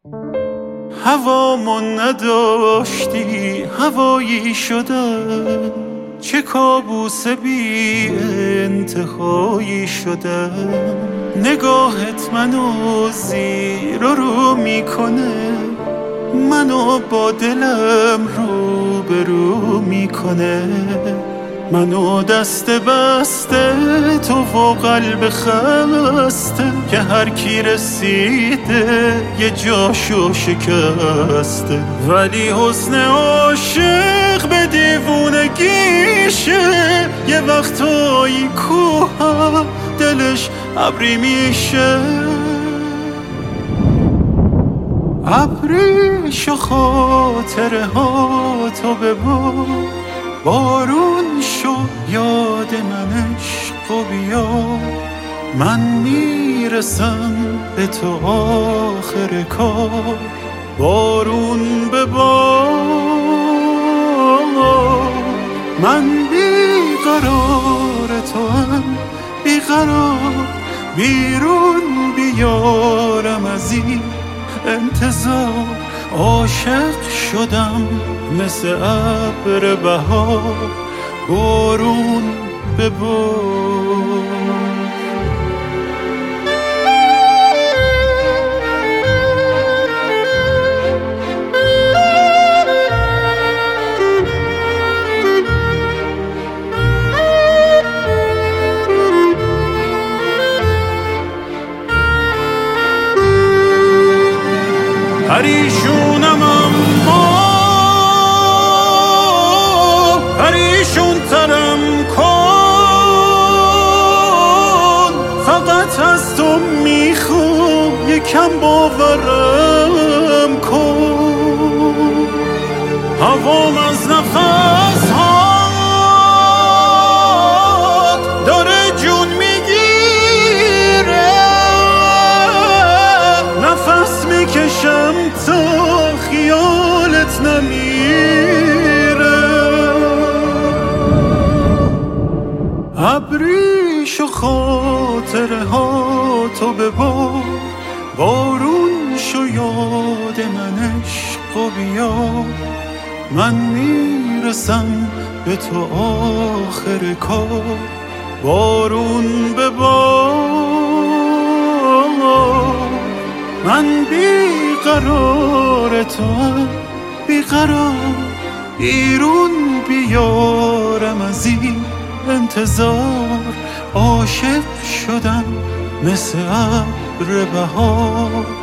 هوامون نداشتی هوایی شده، چه کابوس بی انتهایی شده. نگاهت منو زیر و رو میکنه، منو با دلم روبرو میکنه. منو دست بسته تو و قلب خسته، که هر کی رسیده یه جاشو شکسته. ولی حسن عاشق به دیوونگیشه، یه وقتایی کوه دلش ابری میشه. ابریش و خاطره ها تو ببار، بارون شو یاد من عشق و بیا. من میرسم به تو آخر کار، بارون ببار. من بیقرار تو هم بیقرار، بیرون بیارم از این انتظار. عاشق شدم مثل ابر بهار، بارون ببار. پریشونم اما پریشون ترم کن، فقط از تو میخوام یکم باورم کن. هوام از نفس هات داره جون میگیره، نفس میکشم تا خیالت نمیره. ابریش و خاطره ها تو ببار، بارون شو یاد من عشق و بیا. من میرسم به تو آخر کار، بارون ببار. من بیقرار تو هم بیقرار، بیرون بیارم از این انتظار. عاشق شدم مثل ابر بهار،